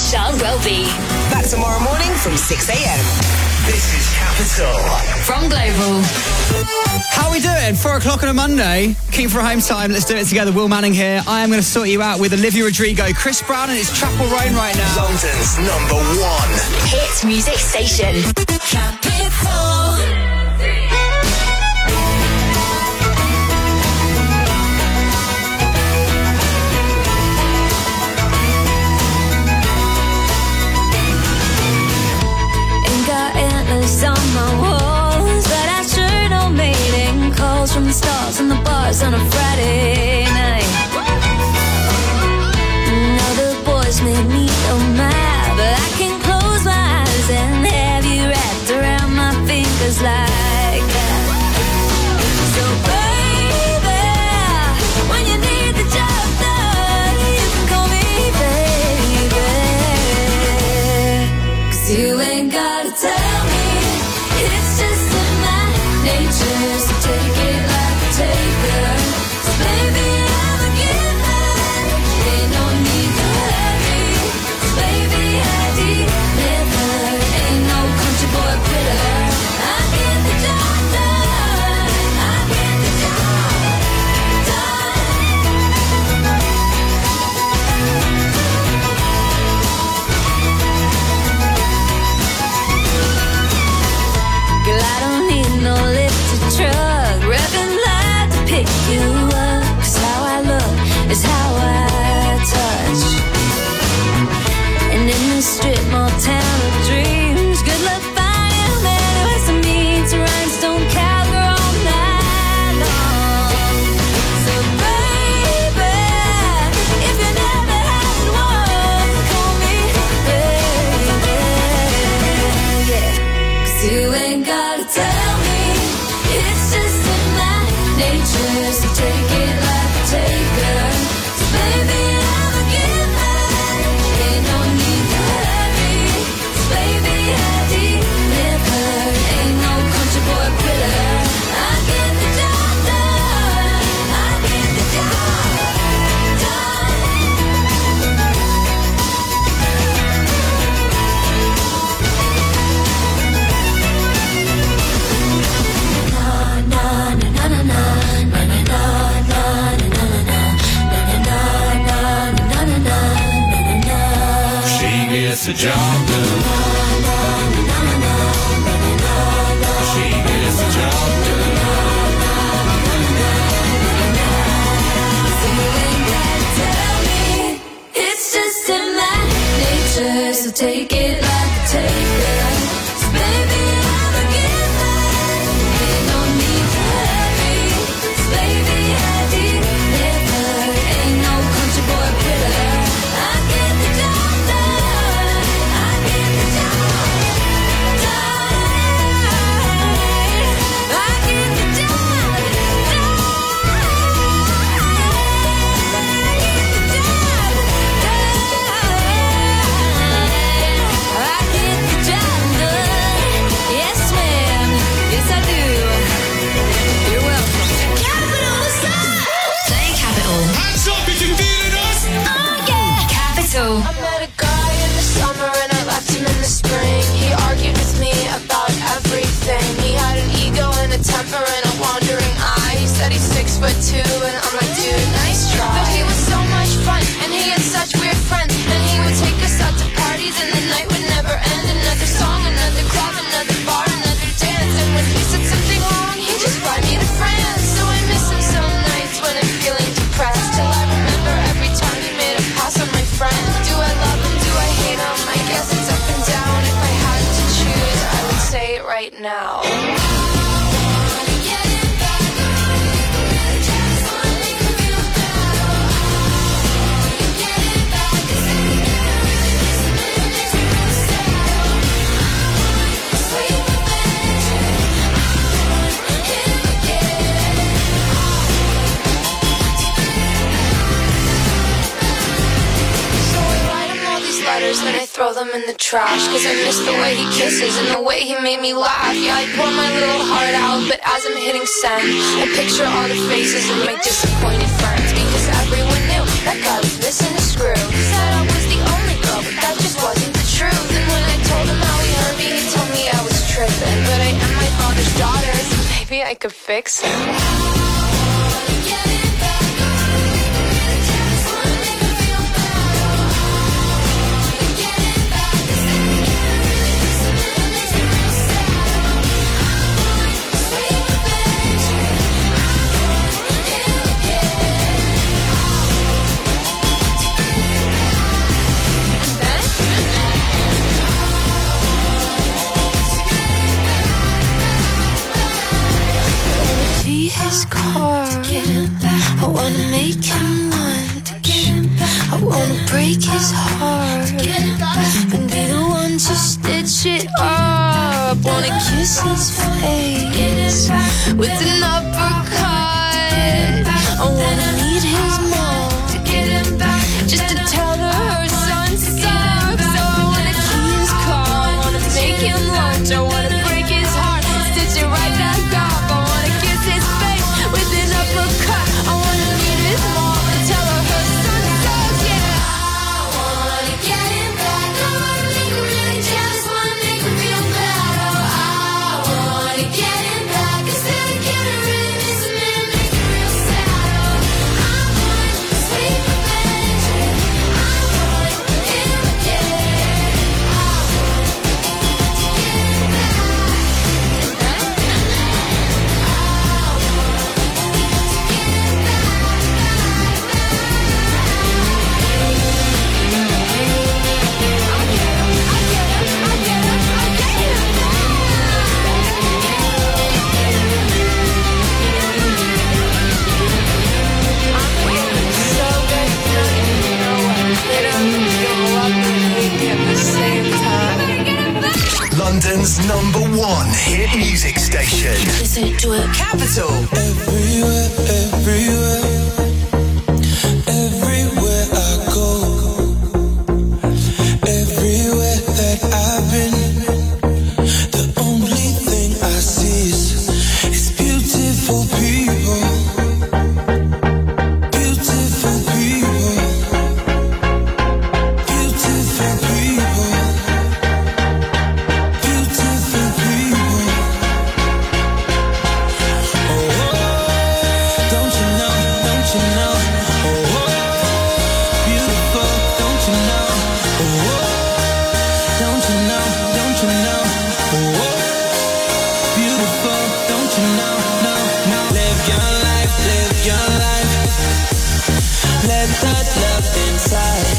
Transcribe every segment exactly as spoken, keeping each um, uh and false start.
Sean Roby. Back tomorrow morning from six a.m. This is Capital. From Global. How are we doing? Four o'clock on a Monday. Keen for a home time. Let's do it together. Will Manning here. I am going to sort you out with Olivia Rodrigo, Chris Brown, and it's Chapel Roan right now. London's number one hit music station. Capital. On my walls, but I sure don't mating calls from the stars and the bars on a Friday night. Now the boys made me so mad, but I can close my eyes and have you wrapped around my fingers like that. So baby, when you need the job done, you can call me baby, 'cause you ain't gotta tell me. It's just in my nature, so take it like a taker. So baby, I'm a giver, ain't no need to hurry. So baby, I deliver, ain't no country boy quitter. I get the job done, I get the job Girl, I don't need no lifted truck, revving loud to pick you up. 'Cause how I look is how I touch. And in this strip mall town of dreams, good luck finding a man who has some means to rhinestone cowgirl all night long. So baby, if you never had one, call me baby, yeah. 'Cause you ain't gotta tell me, it's just in my nature, so take it like a taker. So baby, I'm a giver, ain't no need to hurry. So baby, I deliver, ain't no country boy quitter. I get the job done, I get the job done. She gets the job done. She gets the job done. It's just in my nature, so take it like a taker. So baby, I'm a giver, ain't no need to hurry. So baby, I deliver, ain't no country boy quitter. I get the job done, I get the job done, I get the job I met a guy in the summer and I left him in the spring. He argued with me about everything. He had an ego and a temper and a wandering eye. He said he's six foot two and I'm like, dude, nice try. But he was so much fun and he had such weird friends. And he would take us out to parties and the night would never end. Another song, another club, another bar, another dance. And when he said something wrong, he'd just fly me to France. So I miss him some nights when I'm feeling depressed. Till I remember every time he made a pass on my friend. Do I love him? Do I hate him? I guess it's up and down. If I had to choose, I would say it right now. Then I throw them in the trash. Cause I miss the way he kisses and the way he made me laugh. Yeah, I pour my little heart out, but as I'm hitting send, I picture all the faces of my disappointed friends. Because everyone knew that guy was missing a screw. He said I was the only girl, but that's just what maybe I could fix it. His car, I wanna make him lunch, I wanna break his heart and be the one to stitch it up. Wanna kiss his face with an uppercut. I wanna meet his mom just to tell her her son sucks. So I wanna key his car, I wanna make him lunch, I wanna break his heart, stitch it right back up. I wanna kiss his face with an uppercut. I wanna meet his mom and tell her her son sucks, yeah. I wanna get him back. I wanna make him really jealous, wanna make him feel bad. Oh, I wanna get him back. Instead of getting really miss him and make him real sad. Oh, I want sweet revenge. I want him again. I want to get him back. London's number one hit music station. Listen to it. Capital. Everywhere, everywhere, everywhere I go, everywhere that I've been, the only thing I see is, is beautiful people, beautiful people, beautiful people, beautiful people. Don't you know, don't you know, oh, oh, beautiful, don't you know, oh, oh, don't you know, don't you know, oh, oh, beautiful, don't you know, no, no. Live your life, live your life, let that love inside.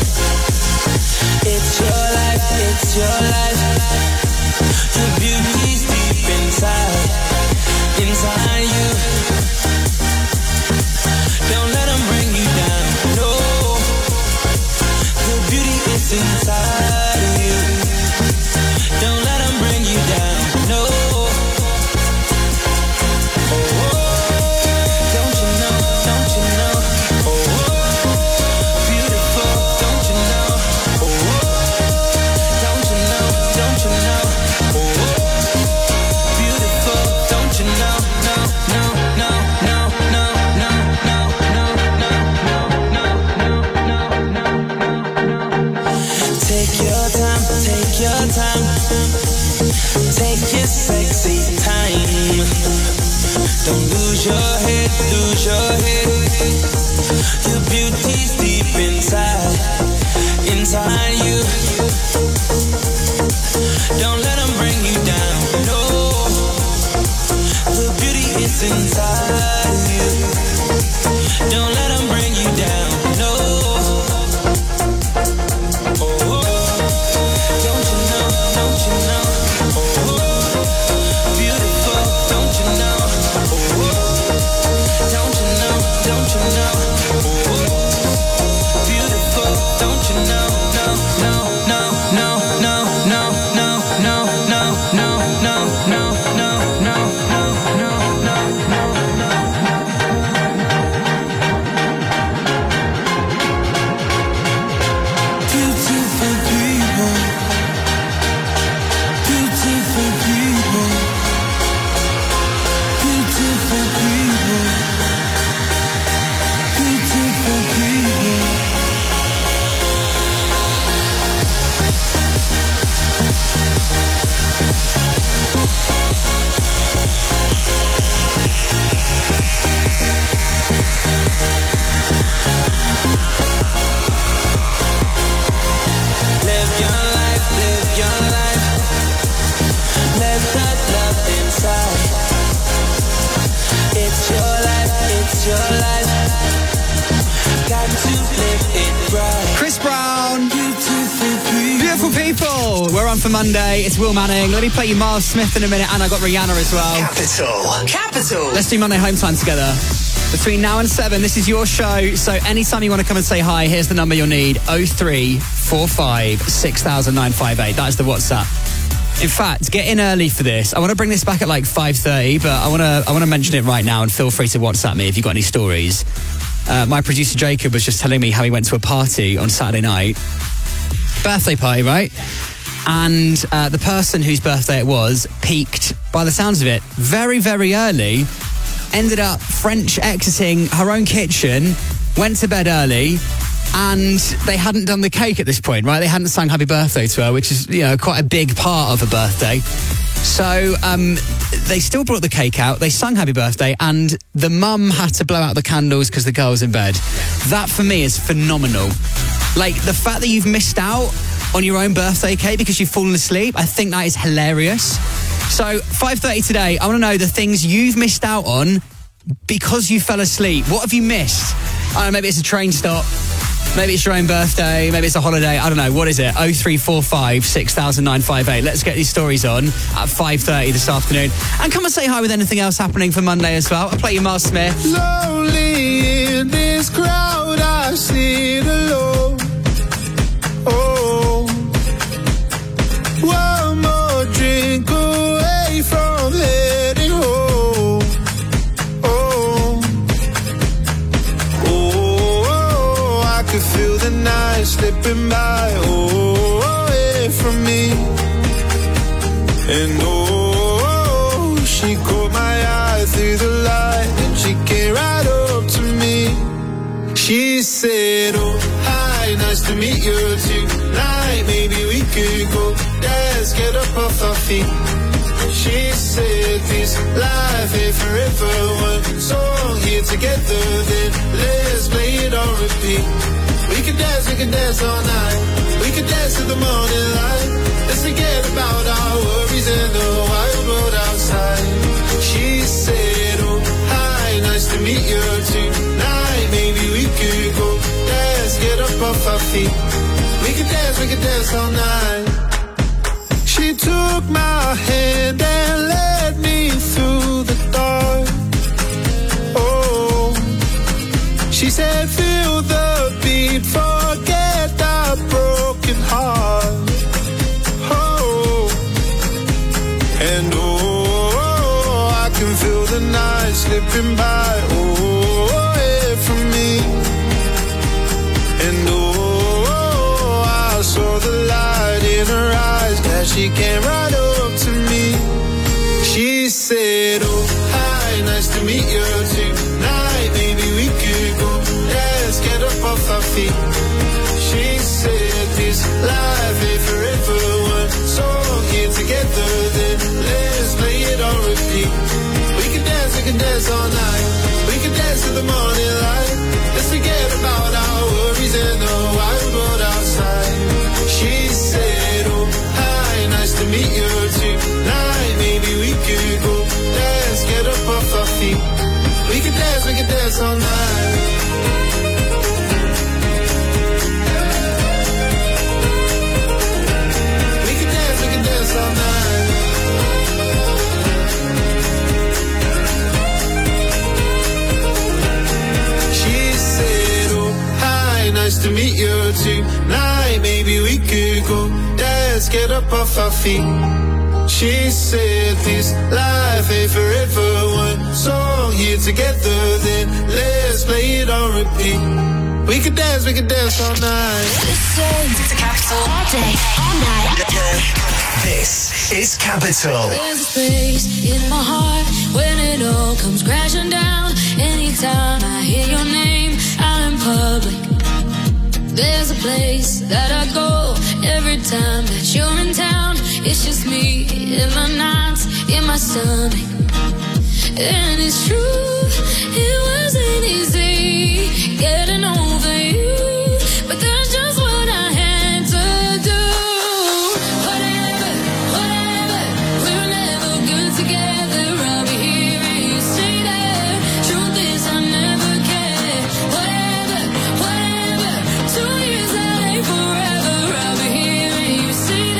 It's your life, it's your life, the beauty's deep inside, inside you. Don't let them bring you down, no. The beauty is inside of you. Don't let them bring you down, no. Oh, oh, don't you know, don't you know, oh, oh, beautiful, don't you know, oh, oh, don't you know, don't you know, oh, oh, beautiful, don't you know, no, no, no, no, no, no, no, no, no, no, no, no, no, no. Take your time, take your time, take your sexy time. Don't lose your head, lose your head. Your beauty's deep inside, inside you. Don't let them bring you down, no. The beauty is inside of you. Don't let them bring you down, no. Oh, oh, don't you know, don't you know, oh, oh, beautiful, don't you know, oh, oh, don't you know, don't you know, oh, oh, beautiful, don't you know, no, no, people. We're on for Monday. It's Will Manning. Let me play you Miles Smith in a minute, and I got Rihanna as well. Capital. Capital. Let's do Monday home time together. Between now and seven, this is your show. So anytime you want to come and say hi, here's the number you'll need: oh three four five six thousand nine five eight. That is the WhatsApp. In fact, get in early for this. I want to bring this back at like five thirty, but I want to I want to mention it right now, and feel free to WhatsApp me if you've got any stories. Uh, my producer Jacob was just telling me how he went to a party on Saturday night. Birthday party, right? And uh, the person whose birthday it was peaked, by the sounds of it, very, very early. Ended up French exiting her own kitchen, went to bed early, and they hadn't done the cake at this point, right? They hadn't sung happy birthday to her, which is, you know, quite a big part of a birthday. So um, they still brought the cake out, they sung happy birthday, and the mum had to blow out the candles because the girl was in bed. That, for me, is phenomenal. Like, the fact that you've missed out on your own birthday cake because you've fallen asleep, I think that is hilarious. So, five thirty today, I want to know the things you've missed out on because you fell asleep. What have you missed? I don't know, maybe it's a train stop. Maybe it's your own birthday. Maybe it's a holiday. I don't know. What is it? oh three four five six thousand nine five eight. Let's get these stories on at five thirty this afternoon. And come and say hi with anything else happening for Monday as well. I'll play you Miles Smith. Lonely in this crowd, I sit alone. Oh, one more drink away from heading home. Oh, oh, I could feel the night slipping by, oh, away from me. And oh, she caught my eye through the light, and she came right up to me. She said, oh, hi, nice to meet you tonight. Maybe we could go dance, get up off our feet. She said, this life ain't forever. One song here together, then let's play it on repeat. We can dance, we can dance all night. We can dance to the morning light. Let's forget about our worries and the wild road outside. She said, oh, hi, nice to meet you tonight. Maybe we could go dance, get up off our feet. We can dance, we can dance all night. She took my hand and led me through the dark. Oh, she said, feel the beat, forget our broken heart. Oh, and oh, I can feel the night slipping by, oh, away from me. And oh, I saw the light in her eyes as she came right up to me. She said, oh, hi, nice to meet you tonight. Maybe we could go dance, get up off our feet. She said, this life ain't forever. One song here together, then let's play it on repeat. We can dance, we can dance all night. We can dance to the morning light. Let's forget about our worries and the wild road outside. She said, oh, hi, nice to meet you tonight. Maybe we could go dance, get up off our feet. We can dance, we can dance all night. We can dance, we can dance all night. She said, oh, hi, nice to meet you tonight. Maybe we could go dance, get up off our feet. She said, this life ain't forever. One song here together, then let's play it on repeat. We can dance, we can dance all night. Listen to Capital all day, all night. This is Capital. There's a space in my heart when it all comes crashing down. Anytime I hear your name out in public, there's a place that I go every time that you're in town. It's just me in my nights, in my stomach. And it's true, it wasn't easy getting over you, but that's just what I had to do. Whatever, whatever, we were never good together. I'll be here and you stay there. Truth is I never cared. Whatever, whatever, two years that ain't forever. I'll be here and you stay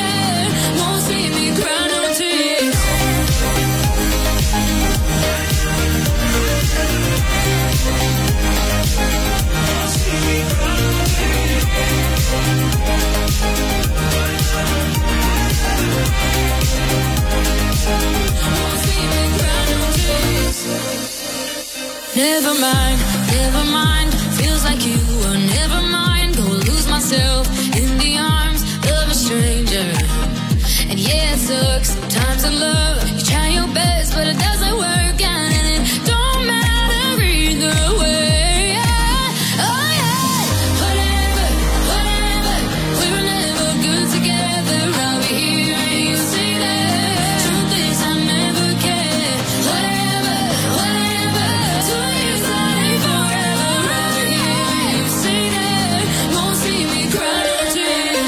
mind, never mind. Feels like you were never mind. Go lose myself in the arms of a stranger. And yeah, it sucks sometimes in love. You try your best, but it doesn't work out, and it don't matter either way. Yeah. Oh yeah, whatever, whatever. We were never good together. I'll be here and you say that. Truth is, I never cared. Whatever, whatever. Two years that ain't forever. I'll be here and you say that. Won't see me cry no tears.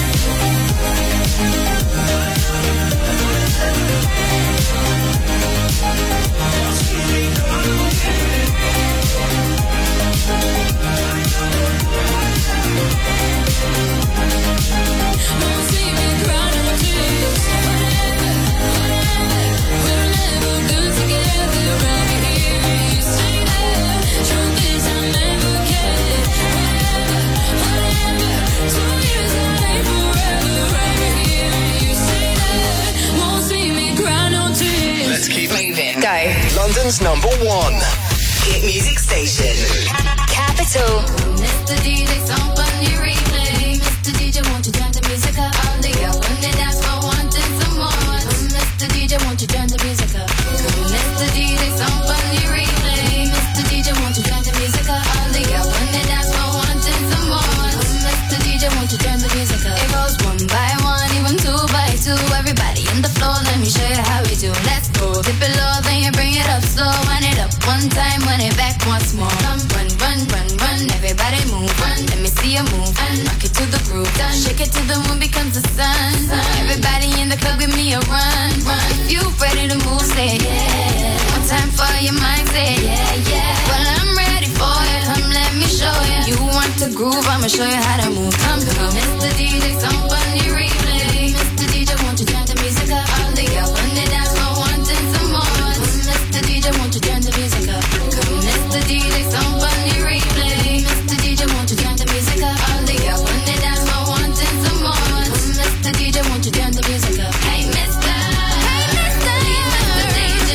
Won't see me cry no tears. Whatever, whatever. We're never good together. I'll be here and you say that. Truth is, I never cared. Whatever, whatever. Two years that ain't forever. I'll be here and you say that. Won't see me cry no tears. Let's keep moving. Go. London's number one hit music station. Capital. Mister D J, song on your replay. Mister D J, won't you turn the music up? All the girl when they dance for wanting some more. Mister D J, won't you turn the music up? Mister D J, song on your replay. Mister D J, won't you turn the music up? All the girl when they dance for wanting some more. Mister D J, won't you turn the music up? It goes one by one, even two by two. Everybody in the floor, let me show you how we do. Let's go. Dip it low, then you bring it up slow. Wind it up one time, wind it back once more. Run, run, run, run, run. Everybody move, run. Let me see you move. And rock it to the groove. Done. Shake it till the moon becomes the sun. Everybody in the club, give me a run, run. If you ready to move, say yeah. One time for your mind, say yeah, yeah. Well, I'm ready for it. Come, let me show you. You want to groove? I'ma show you how to move. Come, come, Mister D J, some funny replay. Mister D J, won't you turn the music up? All the girls when they dance for wanting some more. Mister D J, won't you turn the music up? Come, Mister D J, some funny replay. Mister D J, won't you turn the music up? All the girls when they dance for wanting some more. Mister D J, won't you turn the music up? Hey, Mister, hey, Mister, Mister D J,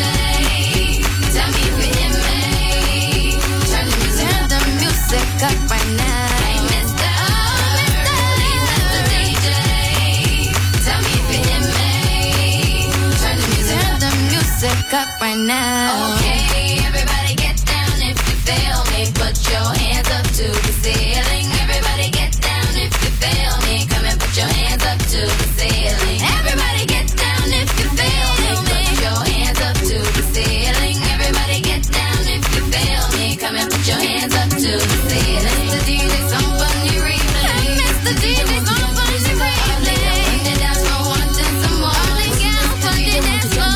tell me if you hear me. Turn the music, turn the music up right now. Hey, Mister, Mister, Mister D J, tell me if you hear me. Turn the music, turn the music up right now. Okay, everybody get down if you feel me. Put your hands up to the ceiling. Everybody get down if you feel me. Come and put your hands up to the ceiling. Everybody get down if you feel me. Put your hands up to the ceiling. Everybody get down if you feel me. Come and put your hands up to the ceiling. Mister D J, some funny replay. Mister D J, some funny replay. When they dance for wanting some more. All the girls when they dance for.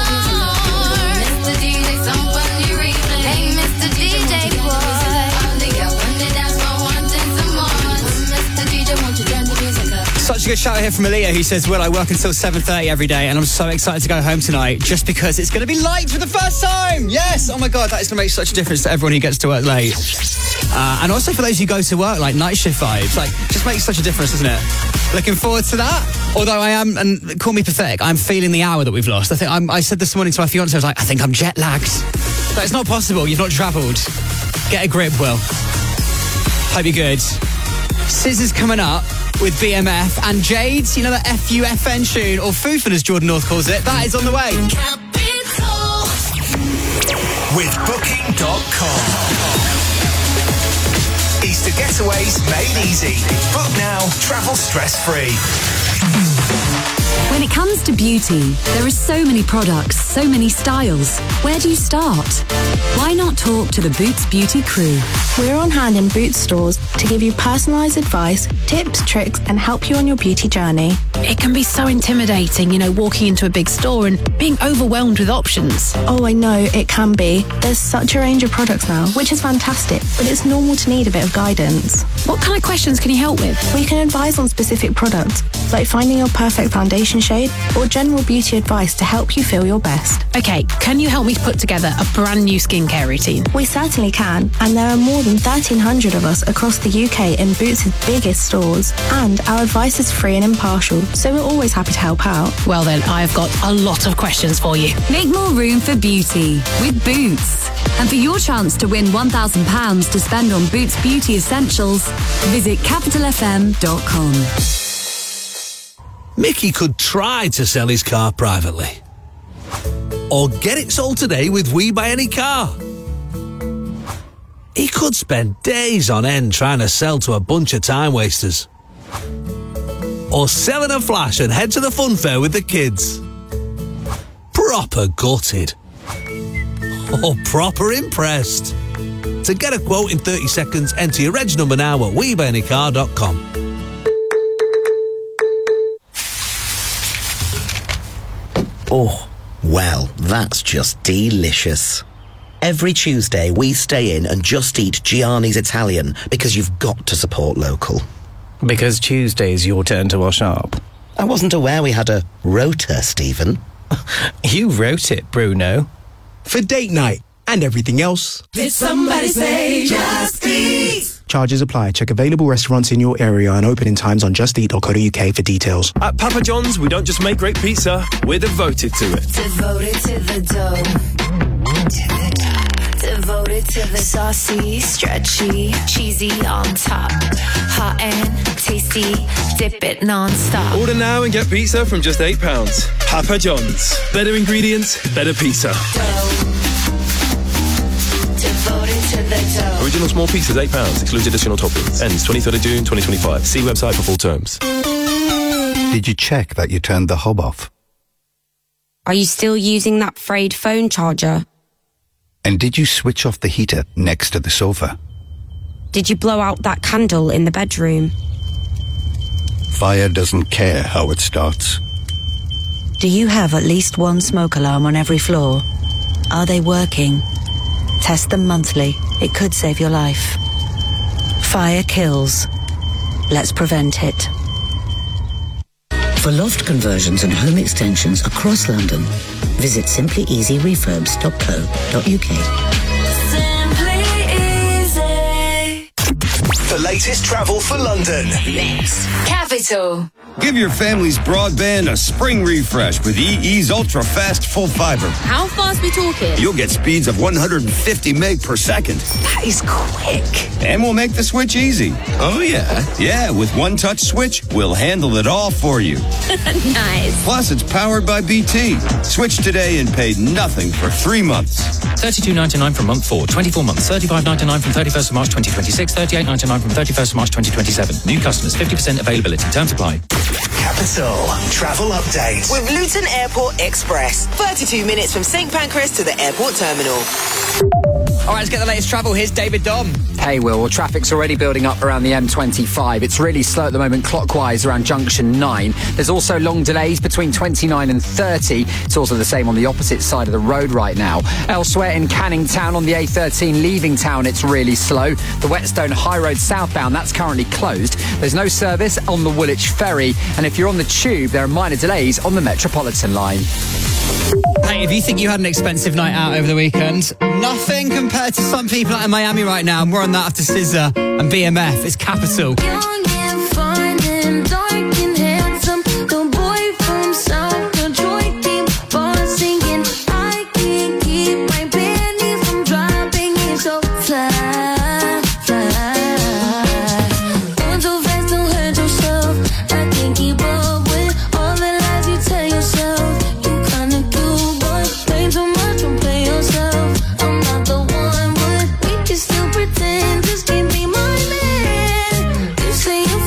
Mister D J, some funny replay. Hey, Mister D J boy. All the girls when they dance for wanting some more. Mister D J, won't you turn the music up? Such a good shout here from Aaliyah, who says, Will, I work until seven thirty every day, and I'm so excited to go home tonight just because it's going to be light for the first time. Yes. Oh, my God, that is going to make such a difference to everyone who gets to work late. Uh, and also for those who go to work, like night shift vibes. Like, just makes such a difference, doesn't it? Looking forward to that. Although I am, and call me pathetic, I'm feeling the hour that we've lost. I think I'm, I said this morning to my fiance, I was like, I think I'm jet lagged. But it's not possible. You've not travelled. Get a grip, Will. Hope you're good. Scissors coming up with B M F and Jades, you know that F U F N tune, or Foofin as Jordan North calls it. That is on the way. Capital. With Booking dot com. Easter getaways made easy. Book now, travel stress-free. When it comes to beauty, there are so many products, so many styles. Where do you start? Why not talk to the Boots Beauty crew? We're on hand in Boots stores to give you personalised advice, tips, tricks, and help you on your beauty journey. It can be so intimidating, you know, walking into a big store and being overwhelmed with options. Oh, I know, it can be. There's such a range of products now, which is fantastic, but it's normal to need a bit of guidance. What kind of questions can you help with? We can advise on specific products, like finding your perfect foundation shade, or general beauty advice to help you feel your best. Okay, can you help me put together a brand new skincare routine? We certainly can, and there are more than thirteen hundred of us across the U K in Boots' biggest stores, and our advice is free and impartial, so we're always happy to help out. Well then, I've got a lot of questions for you. Make more room for beauty with Boots. And for your chance to win one thousand pounds to spend on Boots Beauty Essentials, visit capital f m dot com. Mickey could try to sell his car privately. Or get it sold today with We Buy Any Car. He could spend days on end trying to sell to a bunch of time wasters. Or sell in a flash and head to the fun fair with the kids. Proper gutted. Or proper impressed. To get a quote in thirty seconds, enter your reg number now at we buy any car dot com. Oh, well, that's just delicious. Every Tuesday, we stay in and just eat Gianni's Italian because you've got to support local. Because Tuesday's your turn to wash up. I wasn't aware we had a rota, Stephen. You wrote it, Bruno. For date night and everything else. Did somebody say Just Eat? Charges apply. Check available restaurants in your area and opening times on just eat dot co dot u k for details. At Papa John's, we don't just make great pizza, we're devoted to it. Devoted to the dough. To the dough. Devoted to the saucy, stretchy, cheesy on top. Hot and tasty, dip it non-stop. Order now and get pizza from just eight pounds. Papa John's. Better ingredients, better pizza. Devoted to the dough. Original small pizzas, eight pounds. Excludes additional toppings. Ends twenty-third of June, twenty twenty-five. See website for full terms. Did you check that you turned the hob off? Are you still using that frayed phone charger? And did you switch off the heater next to the sofa? Did you blow out that candle in the bedroom? Fire doesn't care how it starts. Do you have at least one smoke alarm on every floor? Are they working? Test them monthly. It could save your life. Fire kills. Let's prevent it. For loft conversions and home extensions across London, visit simply easy refurbs dot co dot u k. Simply Easy. The latest travel for London. Next. Capital. Give your family's broadband a spring refresh with E E's Ultra Fast Full Fiber. How fast we talking? You'll get speeds of one hundred fifty meg per second. That is quick. And we'll make the switch easy. Oh, yeah? Yeah, with One Touch Switch, we'll handle it all for you. Nice. Plus, it's powered by B T. Switch today and pay nothing for three months. thirty-two ninety-nine from month four, twenty-four months, thirty-five ninety-nine from thirty-first of March twenty twenty-six, thirty-eight ninety-nine from thirty-first of March twenty twenty-seven. New customers, fifty percent availability. Terms apply. Capital Travel Update. With Luton Airport Express. thirty-two minutes from St Pancras to the airport terminal. All right, let's get the latest travel. Here's David Dom. Hey, Will. Well, traffic's already building up around the M twenty-five. It's really slow at the moment clockwise around junction nine. There's also long delays between twenty-nine and thirty. It's also the same on the opposite side of the road right now. Elsewhere in Canning Town on the A thirteen leaving town, it's really slow. The Whetstone High Road southbound, that's currently closed. There's no service on the Woolwich Ferry. And if you're on the tube, there are minor delays on the Metropolitan line. Hey, if you think you had an expensive night out over the weekend, nothing compared to some people out in Miami right now. More on that after S Z A and B M F. It's Capital. Young and fine and dark and handsome. The boy from South Detroit keep on singing. I can't keep my penny from dropping it so fly, fly. Going so fast, don't hurt yourself. I can't keep up with all the lies you tell yourself. You kinda do, but play too much, don't play yourself. I'm not the one, but we can still pretend. Just give me my man. You say you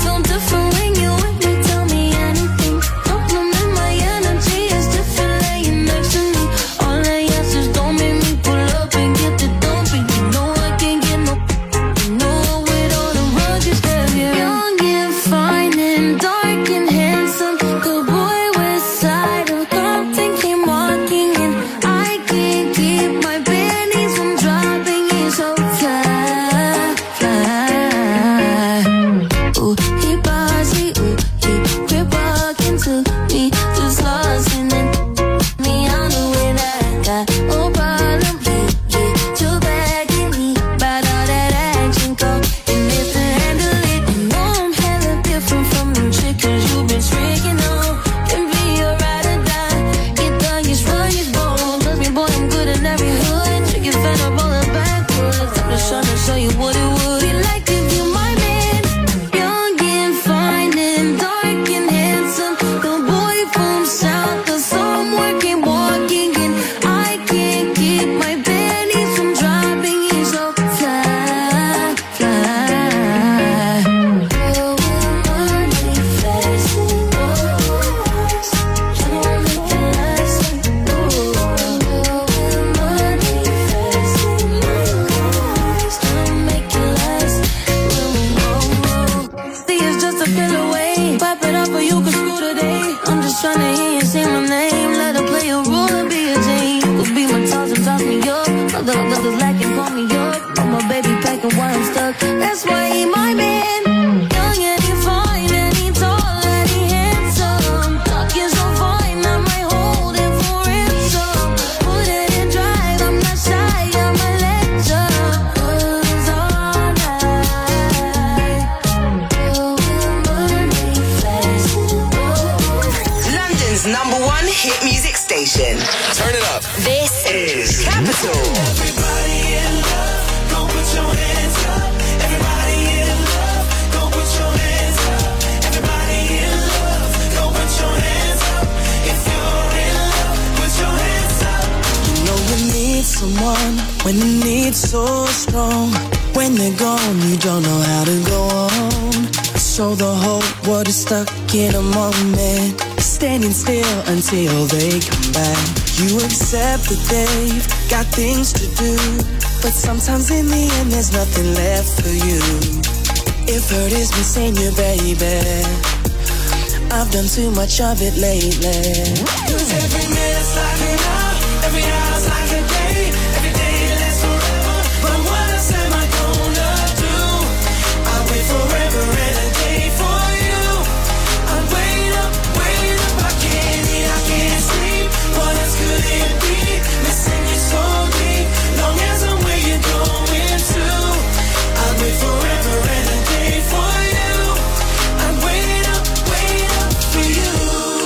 tryna hear you say my name. Let her play a role and be a team. Could be my toss and toss me up. Other others like and call me up. But my baby packing while I'm stuck. That's why he my man. Young and he fine and he tall and he handsome. Talking so fine, I might hold him for ransom. Put it in drive, I'm not shy, I'm a legend. Cause all night, you will burn me fast. London's number one hit music station. Turn it up. This is Capital. Everybody in love, go put your hands up. Everybody in love, go put your hands up. Everybody in love, go put your hands up. If you're in love, put your hands up. You know you need someone when the need's so strong. When they're gone, you don't know how to go on. So the whole world is stuck in a moment, standing still until they come back. You accept that they've got things to do, but sometimes in the end there's nothing left for you. If hurt is missing you, baby, I've done too much of it lately. Cause every minute's like an hour, every hour's like a day, every day lasts forever. But what else am I gonna do? I'll wait forever and a day for you. I'll wait up, wait up, I can't eat, I can't sleep. What else could it be? Missing you so deep. Long as I'm where you're going to, I'll wait forever and a day for you. I'll wait up, wait up for you.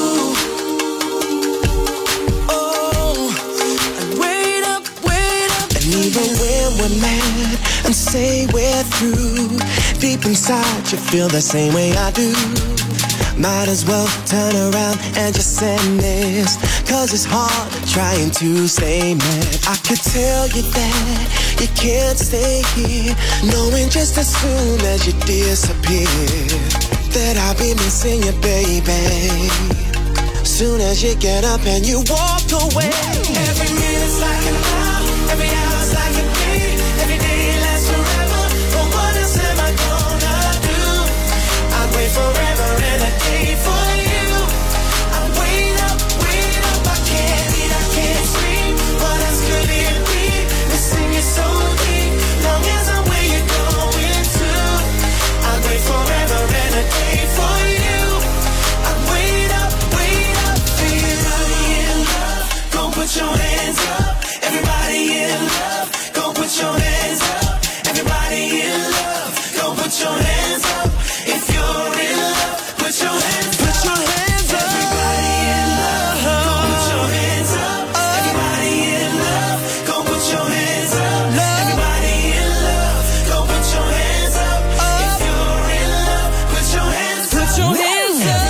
Oh, and wait up, wait up. And even when we're mad and say we're through, deep inside you feel the same way I do. Might as well turn around and just send this, cause it's hard trying to stay mad. I could tell you that you can't stay here, knowing just as soon as you disappear that I'll be missing you, baby. Soon as you get up and you walk away. Every minute's like an hour, every hour's like a day, every day lasts forever. But what else am I gonna do? I'll wait forever and a day for you. I'll wait up, wait up, I can't eat, I can't sleep. What else could it be? Missing you so deep. Long as I'm where you're going to, I'll wait forever and a day for you. I'll wait up, wait up for you. Everybody in love, go put your hands up. Everybody in love, go put your hands up. Everybody in love, go put your hands up. If you're in love, put your hands up. Put your hands up. Everybody in love, go put your hands up. Everybody in love, go put your hands up. Everybody in love, go put your hands up. If you're in love, put your hands up. Put your hands up.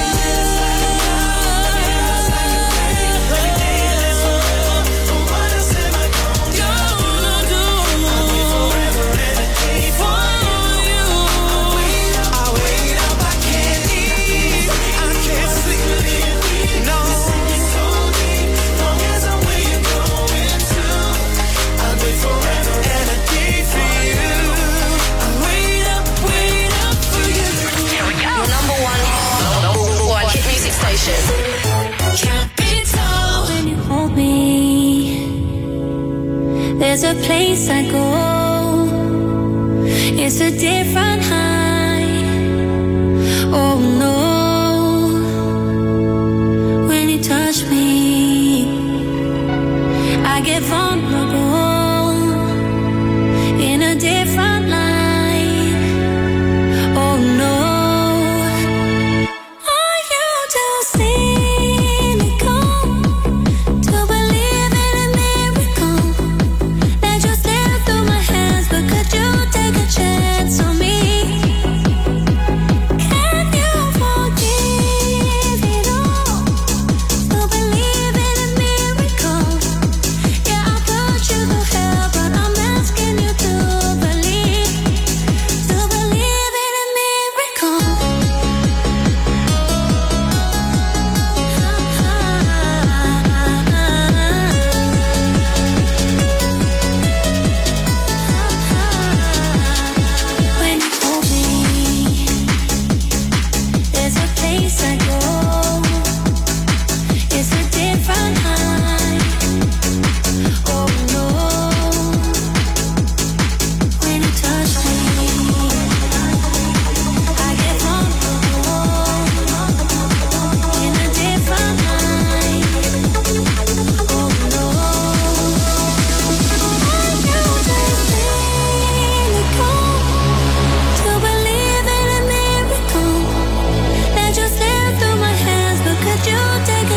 Capital. When you hold me, there's a place I go. It's a different high. Oh no. When you touch me, I get vulnerable in a different light. Oh no. Are you too cynical to believe in a miracle that just slipped through my hands? But could you take a chance on me?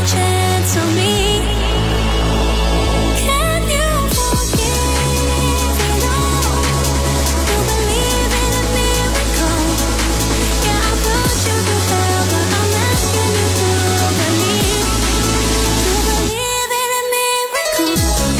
a chance on me. Can you forgive it all? Do believe in a miracle? Yeah, I put you through hell, but I'm asking you to believe. Do believe in a miracle?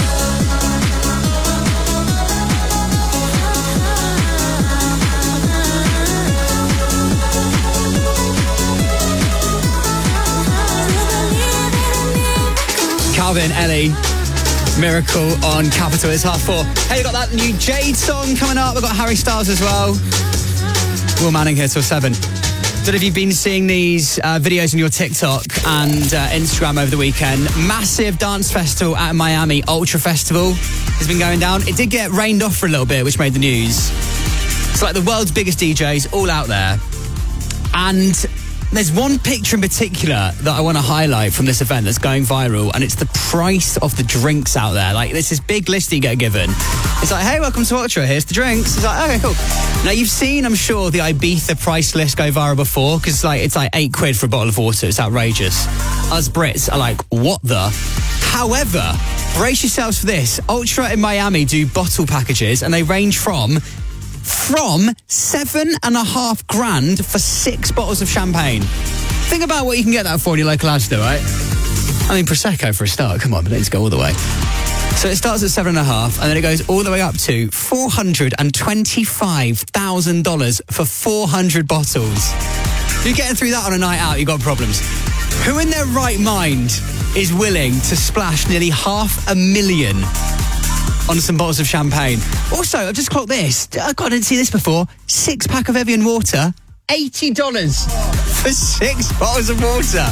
Calvin, Ellie, Miracle on Capital. It's half four. Hey, you got that new Jade song coming up. We've got Harry Styles as well. Will Manning here till seven. Don't know if you've been seeing these uh, videos on your TikTok and uh, Instagram over the weekend. Massive dance festival at Miami, Ultra Festival, has been going down. It did get rained off for a little bit, which made the news. It's like the world's biggest D Js all out there. And there's one picture in particular that I want to highlight from this event that's going viral, and it's the price of the drinks out there. Like, there's this big list you get given. It's like, hey, welcome to Ultra, here's the drinks. It's like, okay, cool. Now, you've seen, I'm sure, the Ibiza price list go viral before, because like, it's like eight quid for a bottle of water. It's outrageous. Us Brits are like, what the? However, brace yourselves for this. Ultra in Miami do bottle packages, and they range from From seven and a half grand for six bottles of champagne. Think about what you can get that for in your local Asda, right? I mean, Prosecco for a start. Come on, but let's go all the way. So it starts at seven and a half, and then it goes all the way up to four hundred twenty-five thousand dollars for four hundred bottles. If you're getting through that on a night out, you've got problems. Who in their right mind is willing to splash nearly half a million on some bottles of champagne? Also, I've just clocked this. I didn't see this before. Six pack of Evian water, eighty dollars for six bottles of water.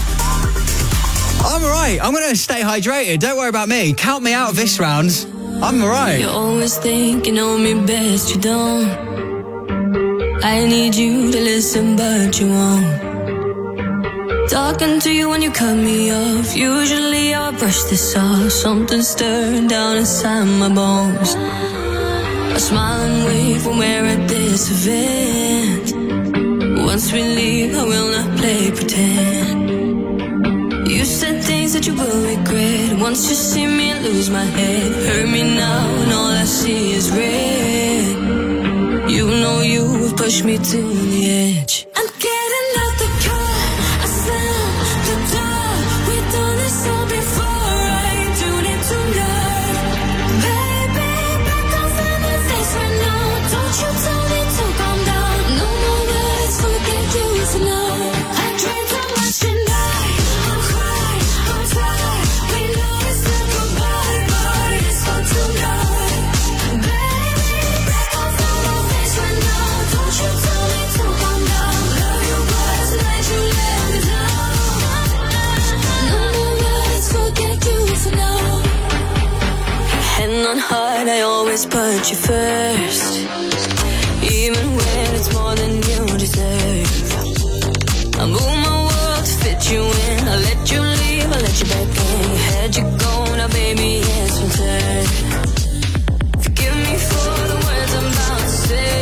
I'm all right. I'm going to stay hydrated. Don't worry about me. Count me out of this round. I'm all right. You always think you know me best, you don't. I need you to listen, but you won't. Talking to you when you cut me off. Usually I brush this off. Something stirring down inside my bones. I smile and wave when we're at this event. Once we leave, I will not play pretend. You said things that you will regret. Once you see me lose my head. Hurt me now and all I see is red. You know you have pushed me to the edge. I'm getting out the car. I slam the door. We've done this all before. I ain't doing it tonight. Baby, back off in my face right now. Don't you tell me to calm down. No more words, forget you for now. I drank too much tonight. I'm crying, I'm tired. We know it's a goodbye, but it's for tonight. Baby, back off in my face right now. Don't you tell me to calm down. Love you, but tonight you let me down. No more words, forget you for now. Hand on heart, I always put you first. Even when it's more than you deserve. I move my world to fit you in. I let you leave, I let you back in. Had you go, now baby, it's my turn. Forgive me for the words I'm about to say.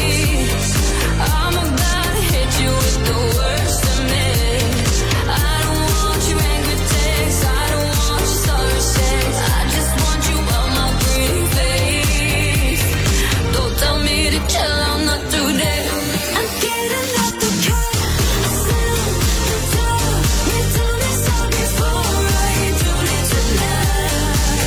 I'm about to hit you with the worst of me. I don't want your angry text. I don't want your sorry sex. I just want you on my pretty face. Don't tell me to chill, I'm not through there. I'm getting out the car. I slam the door. We've done this all before. I ain't doing it tonight.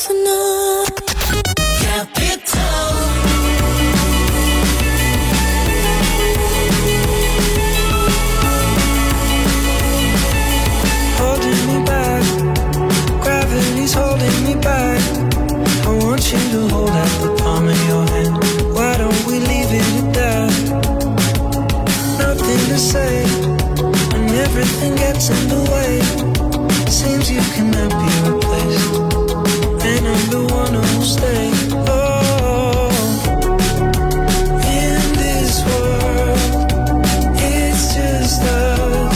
personal. Capital. Holding me back, gravity's holding me back. I want you to hold out the palm of your hand. Why don't we leave it at that? Nothing to say, when everything gets in the way. Seems you cannot be replaced, and I'm the one who'll stay. Oh, in this world, it's just us.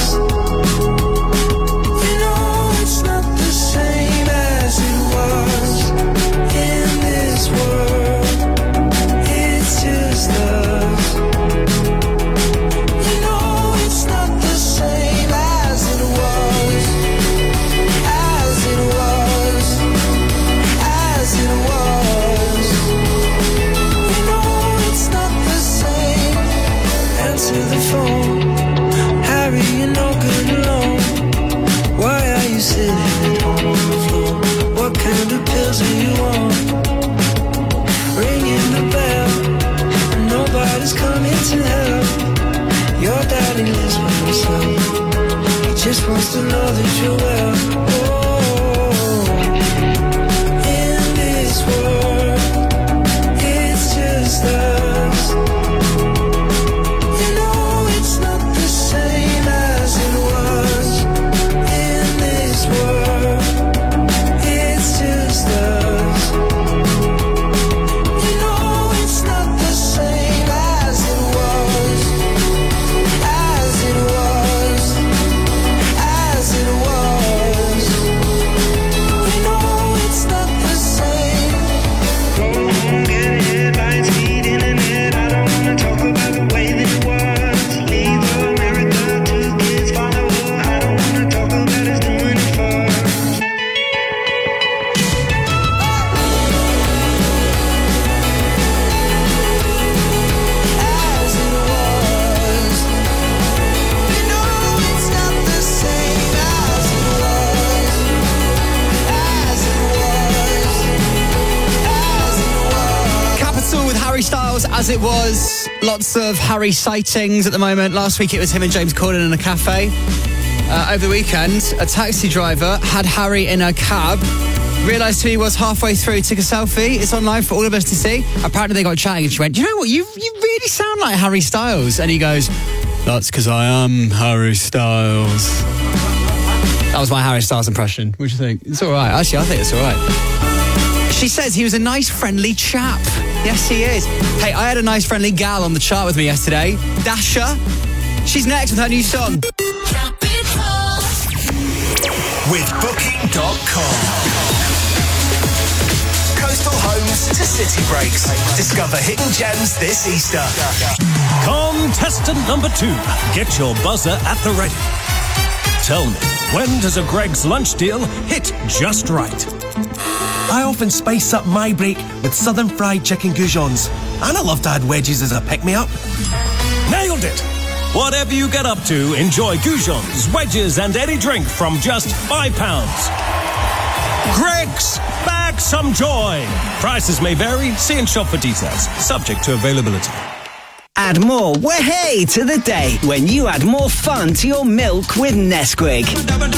You know it's not the same as it was. In this world, it's just us. You know it's not the same as it was. As it was. As it was. You know it's not the same. Answer the phone. Harry, you're no good alone. Why are you sitting at home on the floor? What kind of pills are you on? Ringing the bell, and nobody's coming to help. Your daddy lives with himself. He just wants to know that you're well. Oh, in this world, it's just us. You know it's not the same as it was. In this world, it's just us. You know it's not the same as it was. As it was. As it was. You know it's not the same. Go home, get headlines, feed in the net. I don't wanna talk about the way that it was. Leave America, two kids, follow her. I don't wanna talk about us doing it first. As it was. You know it's not the same as it was. As it was. As it was. Capital with Harry Styles, As It Was. Lots of Harry sightings at the moment. Last week it was him and James Corden in a cafe. Uh, over the weekend, a taxi driver had Harry in a cab, realised who he was halfway through, took a selfie. It's online for all of us to see. Apparently they got chatting and she went, you know what, you, you really sound like Harry Styles. And he goes, that's because I am Harry Styles. That was my Harry Styles impression. What do you think? It's all right. Actually, I think it's all right. She says he was a nice, friendly chap. Yes, he is. Hey, I had a nice, friendly gal on the chart with me yesterday. Dasha. She's next with her new song. With Booking dot com. Coastal homes to city breaks. Discover hidden gems this Easter. Contestant number two, get your buzzer at the ready. Tell me, when does a Greg's lunch deal hit just right? I often spice up my break with southern fried chicken goujons. And I love to add wedges as a pick-me-up. Nailed it! Whatever you get up to, enjoy goujons, wedges and any drink from just five pounds. Greg's, back some joy. Prices may vary. See and shop for details. Subject to availability. Add more way to the day when you add more fun to your milk with Nesquik.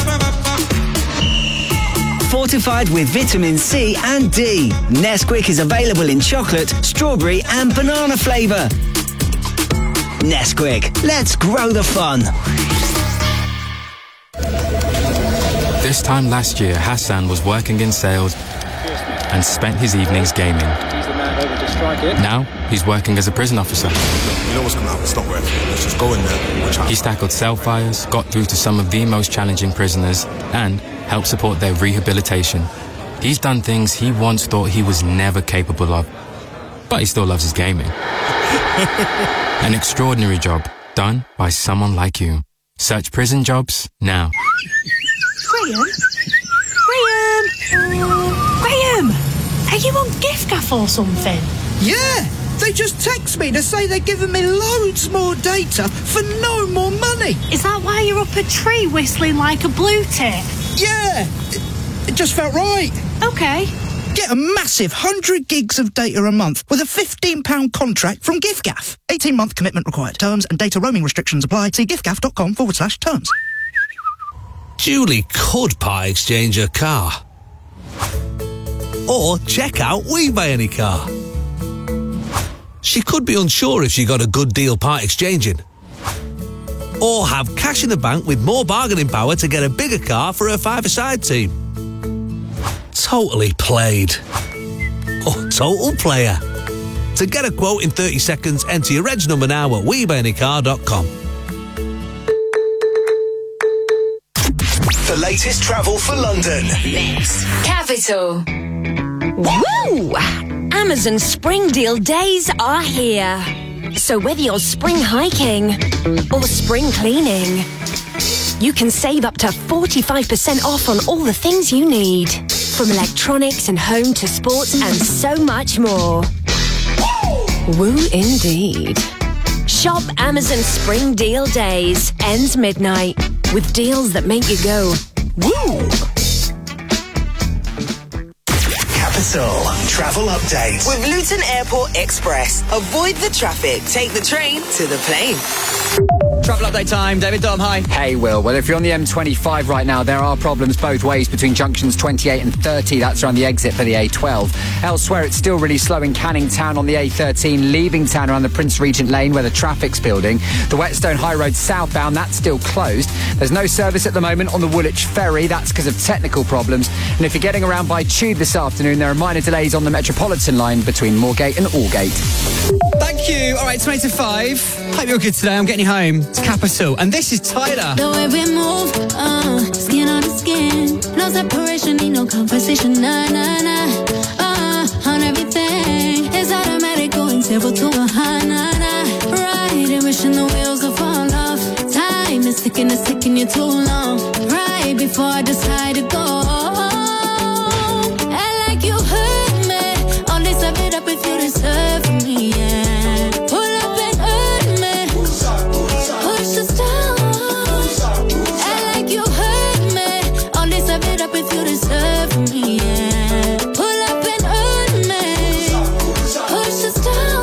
Fortified with vitamin C and D, Nesquik is available in chocolate, strawberry and banana flavour. Nesquik, let's grow the fun. This time last year, Hassan was working in sales and spent his evenings gaming. Now, he's working as a prison officer. You know what's going to happen, it's not worth it. Let's just go in there. He's tackled cell fires, got through to some of the most challenging prisoners, and helped support their rehabilitation. He's done things he once thought he was never capable of, but he still loves his gaming. An extraordinary job done by someone like you. Search prison jobs now. Graham? Graham? Graham! Are you on GiftGaff or something? Yeah! They just text me to say they're giving me loads more data for no more money. Is that why you're up a tree whistling like a blue tit? Yeah! It, it just felt right. Okay. Get a massive one hundred gigs of data a month with a fifteen pound contract from giffgaff. eighteen month commitment required. Terms and data roaming restrictions apply. See giffgaff.com forward slash terms. Julie could part exchange her car. Or check out We Buy Any Car. She could be unsure if she got a good deal part exchanging. Or have cash in the bank with more bargaining power to get a bigger car for her five-a-side team. Totally played. Or total player. To get a quote in thirty seconds, enter your reg number now at we buy any car dot com. The latest travel for London. Next. Capital. Woo! Amazon Spring Deal Days are here. So whether you're spring hiking or spring cleaning, you can save up to forty-five percent off on all the things you need. From electronics and home to sports and so much more. Woo indeed. Shop Amazon Spring Deal Days. Ends midnight. With deals that make you go, woo! Capital Travel Update. With Luton Airport Express. Avoid the traffic. Take the train to the plane. Travel update time. David Dom, hi. Hey, Will. Well, if you're on the M twenty-five right now, there are problems both ways between junctions twenty-eight and thirty. That's around the exit for the A twelve. Elsewhere, it's still really slow in Canning Town on the A thirteen, leaving town around the Prince Regent Lane where the traffic's building. The Whetstone High Road southbound, that's still closed. There's no service at the moment on the Woolwich Ferry. That's because of technical problems. And if you're getting around by tube this afternoon, there are minor delays on the Metropolitan line between Moorgate and Aldgate. Thank you. All right, twenty to five. Hope you're good today. I'm getting you home. It's Capital. And this is Tyler. The way we move, uh, skin on the skin. No separation, need no conversation. Nah, nah, nah. Uh, on everything. It's automatic, going table to a high, nah, nah. Right, wishing the wheels will fall off. Time is ticking, it's ticking you too long. Right before I decide to go. I like you hurt me. Only serve it up if you deserve me, yeah. Pull up and hurt me. Push us down. I like you hurt me. Only serve it up if you deserve me, yeah. Pull up and hurt me. Push us down.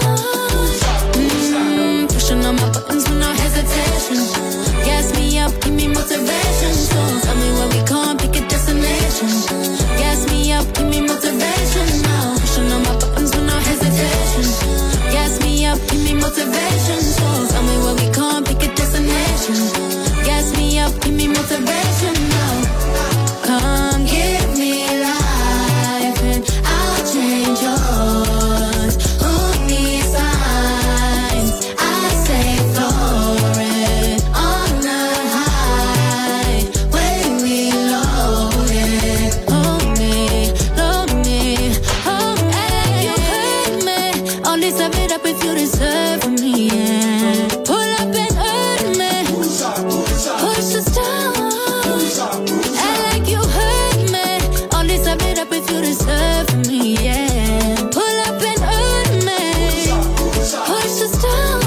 Mm, pushing on my buttons with no hesitation. Gas me up, give me motivation. So tell me where we can't pick a destination. Gas me up, give me motivation now. Pushing on my buttons with no hesitation. Gas me up, give me motivation. So tell me where we can't pick a destination. Gas me up, give me motivation now. Come give me life and I'll change yours. Who needs signs? I say florid on the high. When we load it, hold me, load me, hold me. You hurt me. Only serve it up if you deserve me, yeah. Pull up and hurt me. Push us down. I like you hurt me. Only serve it up if you deserve me, yeah. Pull up and hurt me. Push us down.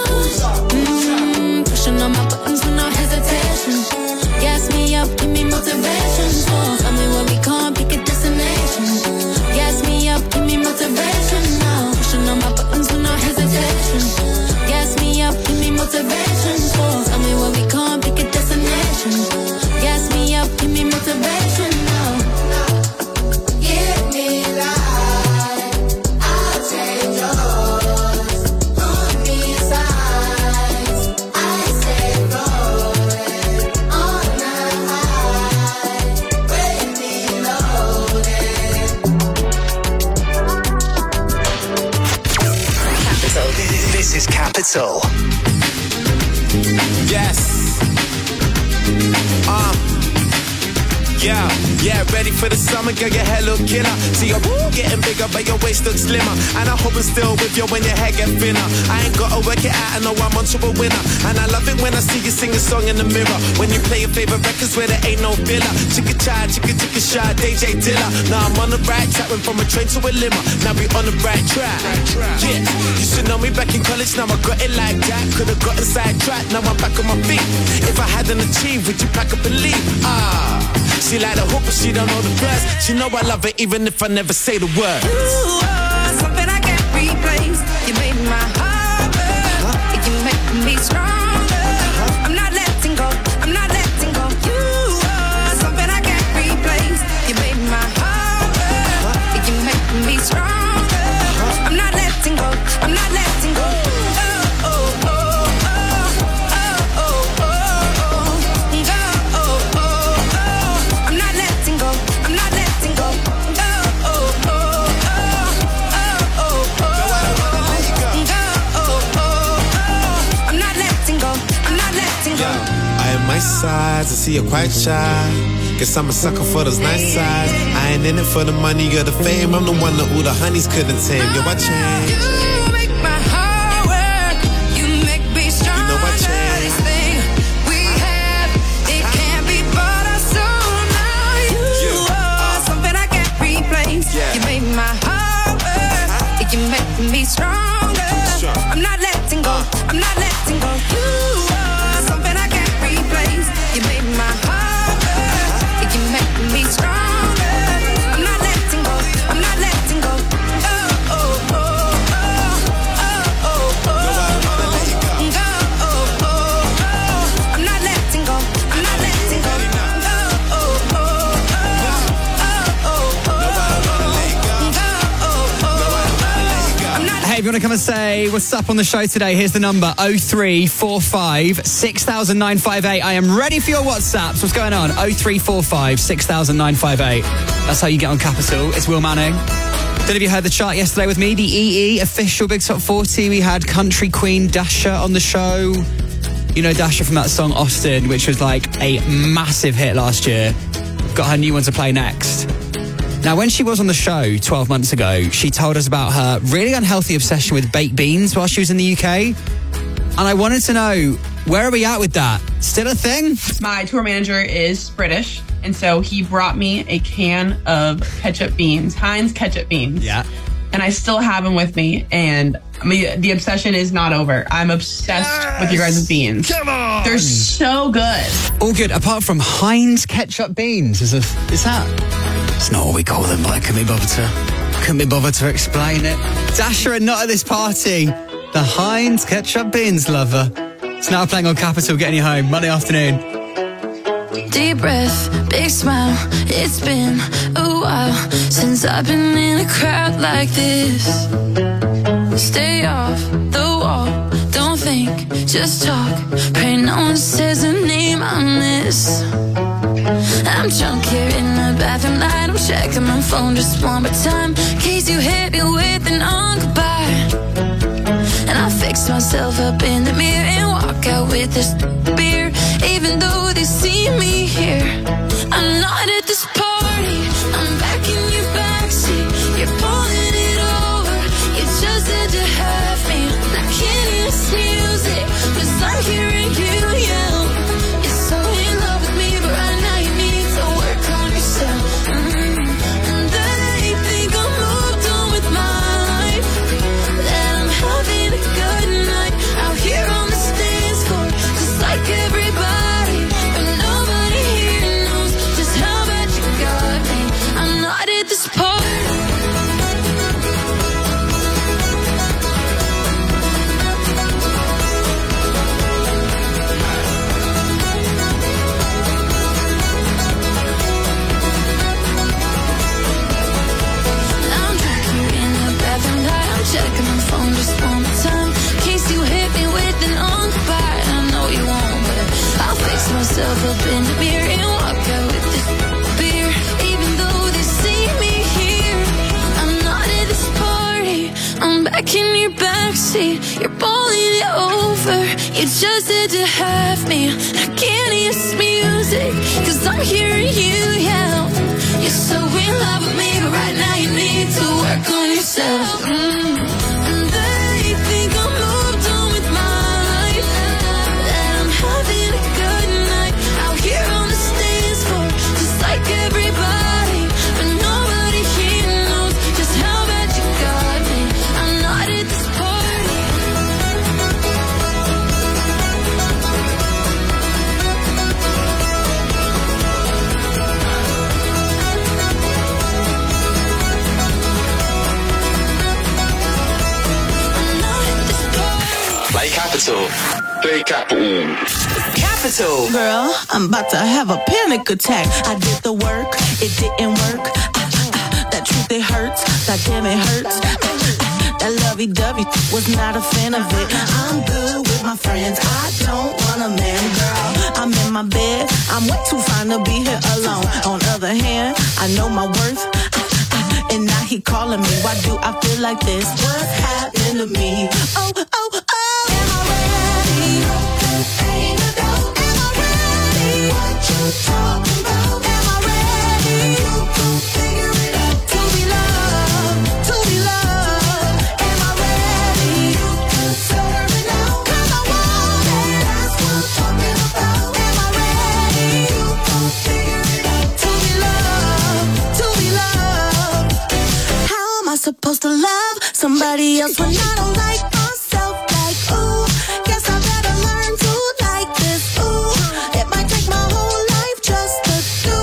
Mm, pushing on my buttons with no hesitation. Gas me up, give me motivation. So tell me where we can't pick a destination. Gas me up, give me motivation now. Pushing on my buttons with no hesitation. Gas me up, give me motivation. So tell me where we can't pick a destination. Gas me up, give me motivation now. Give me life, I'll change yours. Who needs signs? I say florid on the high. When we load it. Capital. This is Capital. Yes. Uh. Yeah, yeah, ready for the summer, girl, your hair look killer. See your woo getting bigger, but your waist looks slimmer. And I hope I'm still with you when your hair get thinner. I ain't gotta work it out, I know I'm onto a winner. And I love it when I see you sing a song in the mirror. When you play your favorite records where there ain't no filler. Chicka chai, chicka chicka Shy D J Dilla. Now I'm on the right track, went from a train to a limo. Now we on the right track. Yeah, used to know me back in college, now I got it like that. Could've gotten sidetracked, now I'm back on my feet. If I hadn't achieved, would you pack up and leave? Ah, she like the hoop, but she don't know the words. She know I love her even if I never say the words. You are something I can't replace. You made my heart burn. You make me stronger. I'm not letting go. I'm not letting go. You are something I can't replace. You made my heart burn. You make me stronger. I'm not letting go. I'm not letting go. Oh, oh, oh, oh, oh, oh, oh, oh, oh, oh. I'm not letting go. I'm not letting go. Oh, oh, oh, oh, oh, oh, oh. I'm not letting go. I'm not letting go. I am my size, I see you're quite shy. Guess I'm a sucker for those nice sides. I ain't in it for the money or the fame. I'm the one that all the honeys couldn't tame. Yo, I change. You make my heart work. You make me stronger. You know I change. This thing we have, it can't be bought or sold. Now you are something I can't replace. You made my heart work. You make me stronger. I'm not letting go. I'm not letting go. You are something I can't replace. You made my heart work. You make me stronger. I'm not letting go. I'm not letting go. Oh, oh, oh, oh, oh, oh, oh. Oh, oh, oh. I'm not letting go. I'm not letting go. Oh, oh, oh, oh, oh, oh. I'm not. Hey, if you want to come and say what's up on the show today, here's the number oh three four five six thousand nine five eight. I am ready for your WhatsApps. What's going on? oh three four five six thousand nine five eight. That's how you get on Capital. It's Will Manning. Don't know if you heard the chart yesterday with me, the E E official Big Top forty. We had country queen Dasha on the show. You know Dasha from that song Austin, which was like a massive hit last year. Got her new one to play next. Now, when she was on the show twelve months ago, she told us about her really unhealthy obsession with baked beans while she was in the U K. And I wanted to know, where are we at with that? Still a thing? My tour manager is British, and so he brought me a can of ketchup beans, Heinz ketchup beans. Yeah. And I still have them with me, and I mean, the obsession is not over. I'm obsessed yes! with your guys' beans. Come on! They're so good. All good, apart from Heinz ketchup beans. Is, a, is that... It's not what we call them, but I couldn't be bothered to, couldn't be bothered to explain it. Dasher and not at this party. The Heinz ketchup beans lover. It's now playing on Capital, getting you home, Monday afternoon. Deep breath, big smile. It's been a while since I've been in a crowd like this. Stay off the wall, don't think, just talk. Pray no one says a name I miss. I'm drunk here in the bathroom light. I'm checking my phone just one more time, in case you hit me with an on goodbye. And I fix myself up in the mirror and walk out with this beer. Even though they see me here, I'm not at this party. I'm back in your backseat. You're pulling it over. You just had to have me. I can't hear this music, 'cause I'm hearing you yell. You're so in love with me, but right now you need to work on yourself. Mm-hmm. And they think I'm moved on with my life, that I'm having a good night out here on the dance floor, just like everybody. But nobody here knows just how bad you got me. I'm not at this party. Checking my phone just one more time, in case you hit me with an on goodbye. I know you won't, but I'll fix myself up in the mirror and walk out with this beer. Even though they see me here, I'm not at this party. I'm back in your backseat. You're pulling it over. You just had to have me. I can't hear this music, 'cause I'm hearing you yell. You're so in love with me, but right now you need to work on yourself. Mm. And they think I'm moved on with my life, that I'm having a good night out here on the dance floor, just like everybody. Capital. Play Capital. Capital. Girl, I'm about to have a panic attack. I did the work, it didn't work. Ah, ah, ah, that truth, it hurts. God damn, it hurts. Ah, ah, that lovey-dovey was not a fan of it. I'm good with my friends. I don't want a man, girl. I'm in my bed. I'm way too fine to be here alone. On other hand, I know my worth. Ah, and now he calling me. Why do I feel like this? What's happening to me? Oh, oh, oh. Am I ready? Ain't no doubt. Am I ready? What you talking about? Am I ready? You gon' figure it out. To be loved, to be loved. Am I ready? You deserve it now. 'Cause I want it. That's what I'm talking about. Am I ready? You gon' figure it out. To be loved, to be loved. How am I supposed to love somebody else when I don't like myself? Like, ooh, guess I better learn to like this. Ooh, it might take my whole life just to do.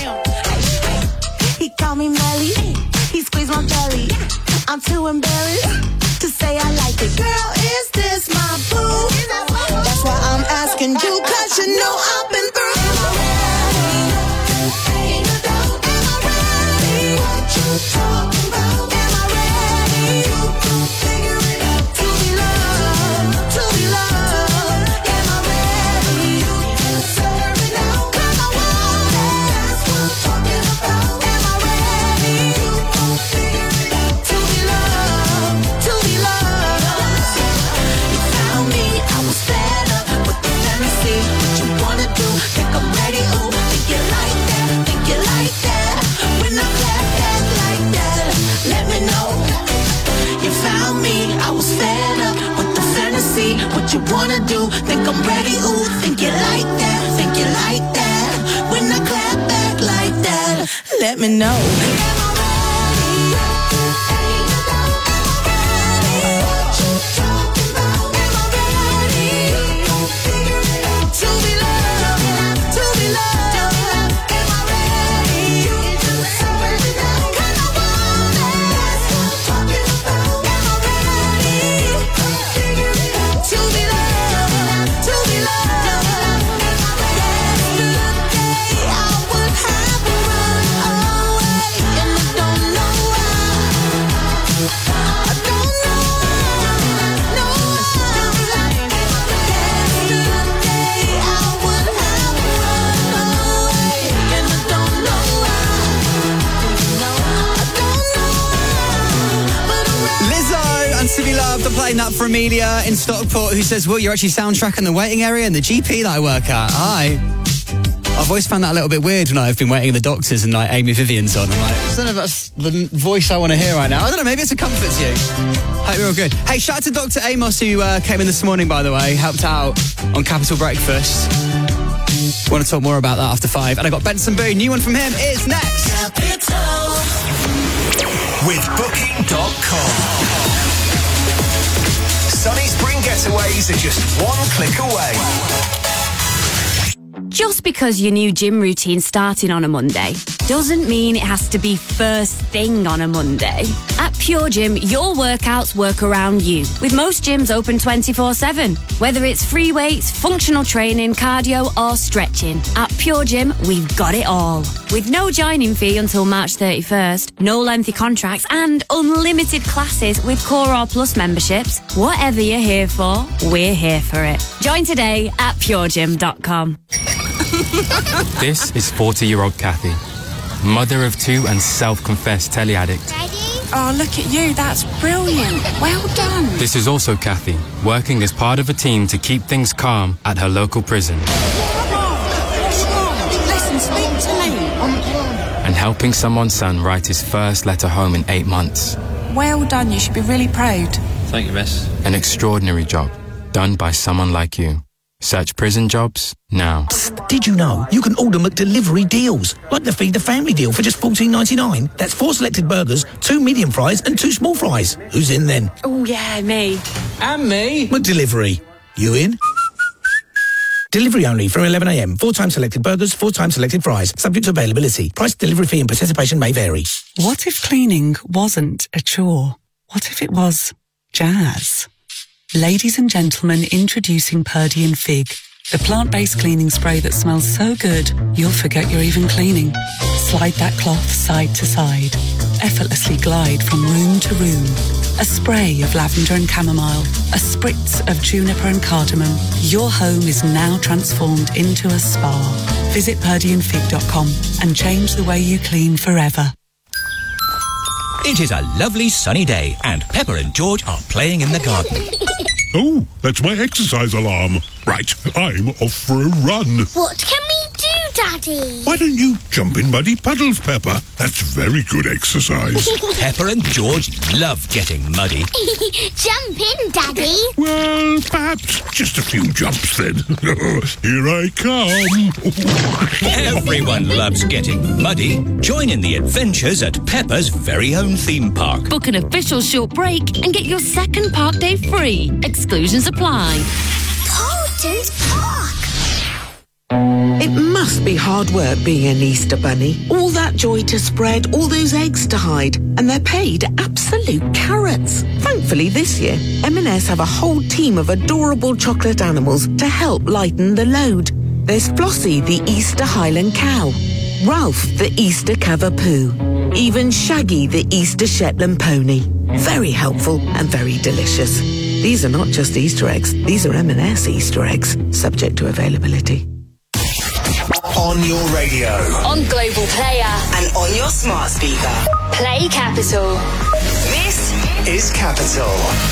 He called me Melly, he squeezed my belly. I'm too embarrassed to say I like it. Girl, is this my boo? That's why I'm asking you, 'cause you know I've been through. Am I ready? Ain't no doubt. Am I ready? What you talking about? Am I ready? You gon' figure it out. To be loved, to be loved. Am I ready? You deserve it now. 'Cause I want it. That's what I'm talking about. Am I ready? You gon' figure it out. To be loved, to be loved. You found me, I was fed up with the fantasy. What you wanna do? Think I'm ready? Ooh, think you like that? Think you like that? When I clap back like that, let me know. You found me, I was fed up with the fantasy. What you wanna do? Think I'm ready? Ooh, think you like that? Think you like that? When I clap back like that, let me know. Am I ready? Ain't no doubt. Am I ready? What you talking about? Am I ready? Gon' figure it out. To be loved, to be loved. Am I ready? You deserve it now. 'Cause I want it. That's what I'm talking about. Am I ready? Gon' figure it out. To be loved, to be loved. Am I ready? Yesterday I would have run away, and I don't know why. I don't know why. No why. Yesterday I would have run away, and I don't know why. I don't know why. But I'm ready. Lizzo and To Be Loved. I'm playing that for Amelia in Stockport, who says, well, you're actually soundtracking the waiting area in the G P that I work at. Hi. I've always found that a little bit weird when I've been waiting in the doctors and like Amy Vivian's on. I'm like, I don't know if that's the voice I want to hear right now. I don't know, maybe it's a comfort to you. Hope you're all good. Hey, shout out to Doctor Amos, who uh, came in this morning, by the way, helped out on Capital Breakfast. Want to talk more about that after five. And I got Benson Boone, new one from him is next. With Booking dot com. Sunny Spring Getaways are just one click away. Just because your new gym routine's starting on a Monday doesn't mean it has to be first thing on a Monday. At Pure Gym, your workouts work around you, with most gyms open twenty-four seven. Whether it's free weights, functional training, cardio or stretching, at Pure Gym, we've got it all. With no joining fee until March thirty-first, no lengthy contracts and unlimited classes with Core or Plus memberships, whatever you're here for, we're here for it. Join today at pure gym dot com. This is forty-year-old Kathy, mother of two and self-confessed telly addict. Oh, look at you. That's brilliant. Well done. This is also Kathy, working as part of a team to keep things calm at her local prison. Listen, speak to me. And helping someone's son write his first letter home in eight months. Well done. You should be really proud. Thank you, miss. An extraordinary job, done by someone like you. Search prison jobs now. Did you know you can order McDelivery deals? Like the Feed the Family deal for just fourteen ninety-nine. That's four selected burgers, two medium fries and two small fries. Who's in then? Oh, yeah, me. And me. McDelivery. You in? Delivery only from eleven a m. Four times selected burgers, four times selected fries. Subject to availability. Price, delivery fee and participation may vary. What if cleaning wasn't a chore? What if it was jazz? Ladies and gentlemen, introducing Purdy and Fig, the plant-based cleaning spray that smells so good, you'll forget you're even cleaning. Slide that cloth side to side. Effortlessly glide from room to room. A spray of lavender and chamomile. A spritz of juniper and cardamom. Your home is now transformed into a spa. Visit purdy and fig dot com and change the way you clean forever. It is a lovely sunny day, and Pepper and George are playing in the garden. Oh, that's my exercise alarm. Right, I'm off for a run. What can we do, Daddy? Why don't you jump in muddy puddles, Pepper? That's very good exercise. Pepper and George love getting muddy. Jump in, Daddy. Well, perhaps just a few jumps then. Here I come. Everyone loves getting muddy. Join in the adventures at Pepper's very own theme park. Book an official short break and get your second park day free. Exclusions apply. Carlton's Park. It must be hard work being an Easter bunny. All that joy to spread, all those eggs to hide, and they're paid absolute carrots. Thankfully this year, M and S have a whole team of adorable chocolate animals to help lighten the load. There's Flossie, the Easter Highland cow, Ralph, the Easter Cavapoo, even Shaggy, the Easter Shetland pony. Very helpful and very delicious. These are not just Easter eggs, these are M and S Easter eggs, subject to availability. On your radio. On Global Player. And on your smart speaker. Play Capital. This is Capital.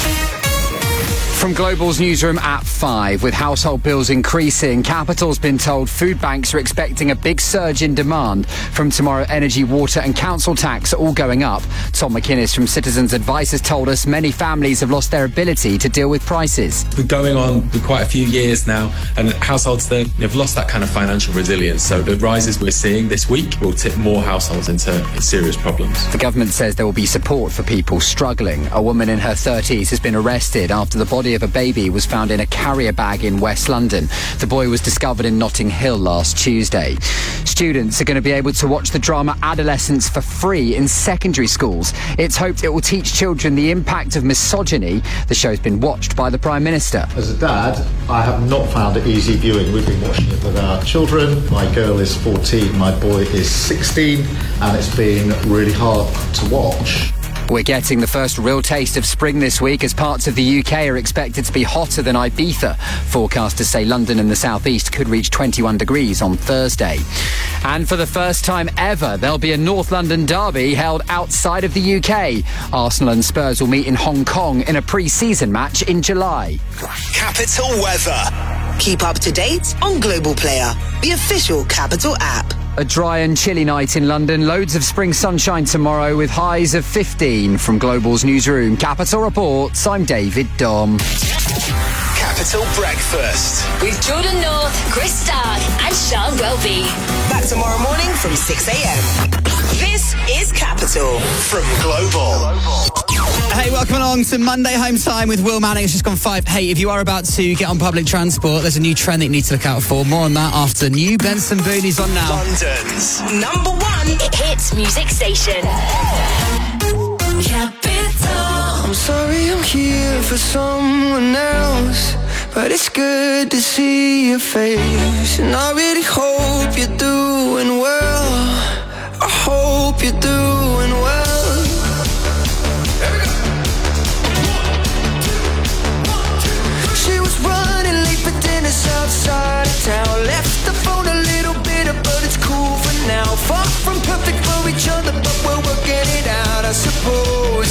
From Global's newsroom at five, with household bills increasing, Capital's been told food banks are expecting a big surge in demand. From tomorrow, energy, water and council tax are all going up. Tom McInnes from Citizens Advice has told us many families have lost their ability to deal with prices. We're going on for quite a few years now, and households have lost that kind of financial resilience. So the rises we're seeing this week will tip more households into serious problems. The government says there will be support for people struggling. A woman in her thirties has been arrested after the body of a baby was found in a carrier bag in West London. The boy was discovered in Notting Hill last Tuesday. Students are going to be able to watch the drama Adolescence for free in secondary schools. It's hoped it will teach children the impact of misogyny. The show's been watched by the Prime Minister. As a dad, I have not found it easy viewing. We've been watching it with our children. My girl is fourteen, my boy is sixteen, and it's been really hard to watch. We're getting the first real taste of spring this week as parts of the U K are expected to be hotter than Ibiza. Forecasters say London and the southeast could reach twenty-one degrees on Thursday. And for the first time ever, there'll be a North London derby held outside of the U K. Arsenal and Spurs will meet in Hong Kong in a pre-season match in July. Capital weather. Keep up to date on Global Player, the official Capital app. A dry and chilly night in London. Loads of spring sunshine tomorrow with highs of fifteen. From Global's newsroom, Capital Reports, I'm David Dom. Capital Breakfast. With Jordan North, Chris Stark and Sean Welby. Back tomorrow morning from six a.m. This is Capital. From Global. Hey, welcome along to Monday Home Time with Will Manning. It's just gone five. Hey, if you are about to get on public transport, there's a new trend that you need to look out for. More on that after new Benson Booney's on now. London's number one hits music station. Capital. I'm sorry I'm here for someone else, but it's good to see your face. And I really hope you're doing well. I hope you're doing well. She was running late for dinner outside of town. Left the phone a little bitter, but it's cool for now. Far from perfect for each other, but we're working it out, I suppose.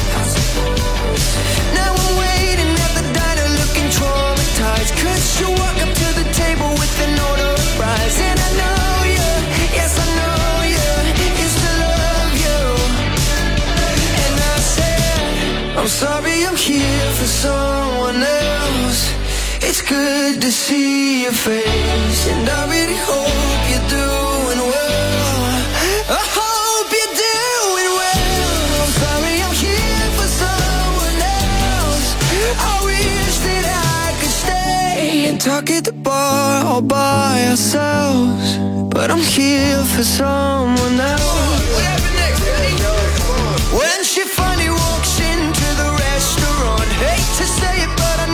Now I'm waiting at the diner looking traumatized, cause you walk up to the table with an order of fries. And I know you, yes I know you, used to love you. And I said, I'm sorry I'm here for someone else. It's good to see your face, and I really hope you're doing well. I hope you're doing well. I'm sorry I'm here for someone else. I wish that I could stay and talk at the bar all by ourselves, but I'm here for someone else. When she finally walks into the restaurant, hate to say it, but I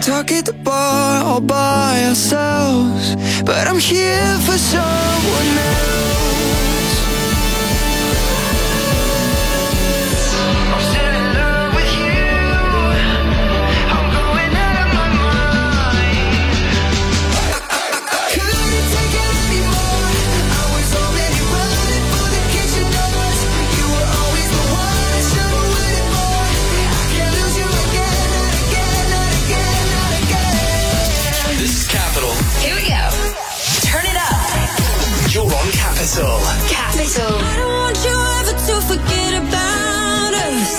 talk at the bar all by ourselves, but I'm here for someone else. I'm still in love with you. I'm going out of my mind. Couldn't take it anymore. I was already running for the kitchen doors. You were always the one I should have waited for. I can't lose you again, not again, not again, not again. This is Capital. Here we go. Turn it up. You're on Capital. Capital. I don't want you ever to forget about us.